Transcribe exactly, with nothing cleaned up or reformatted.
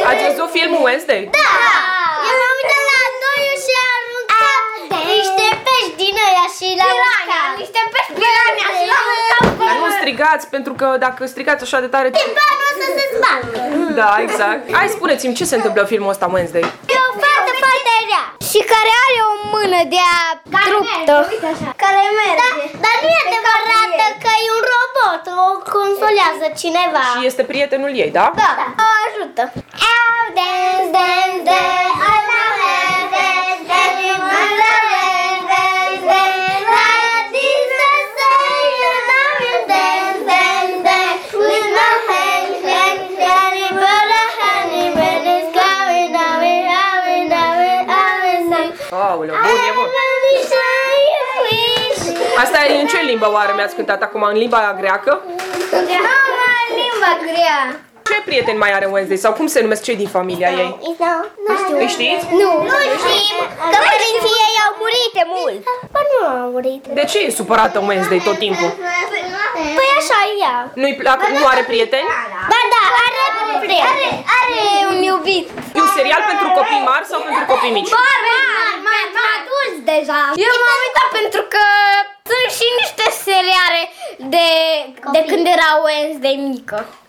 Ați văzut filmul Wednesday? Da! Eu m-am uitat la doi și am aruncat niște pești din ăia și l-am aruncat. Niște pești piranha și l-am aruncat. Dar nu strigați, pentru că dacă strigați așa de tare... Timpul o să se spargă. Da, exact. Hai, spuneți-mi, ce se întâmplă în filmul ăsta Wednesday? E o fată foarte rea și care are o mână de-a truptă. Care merge. Da, dar nu e adevărată că e un robot, o consolează cineva. Și este prietenul ei, da? Da, o ajută. Au, dance, dance, dance, I love it, dance, dance, I love it, dance, dance, like this I say, you love it, dance, dance, dance, with my hands, hands, honey, but a honey, but it's going, now it, now it, now it, now it, Aoleu, bun, e bun. Asta e în ce limbă oare mi-ați cântat acum? În limba greacă? în limba grea. Ce prieteni mai are Wednesday? Sau cum se numesc cei din familia ei? Nu știu. Îi știți? Nu. Nu știm. Că părinții ei au murit de mult. Ba nu au murit. De ce e supărată Wednesday tot timpul? Păi așa e ea. Nu-i plac, nu are prieteni? Ba da, are prieteni. Are, are un iubit. E un serial pentru copii mari sau pentru copii mici? Mari, mari, mari, adulți deja. Eu m-am uitat pentru că sunt și niște seriale de, de când era Wednesday mică.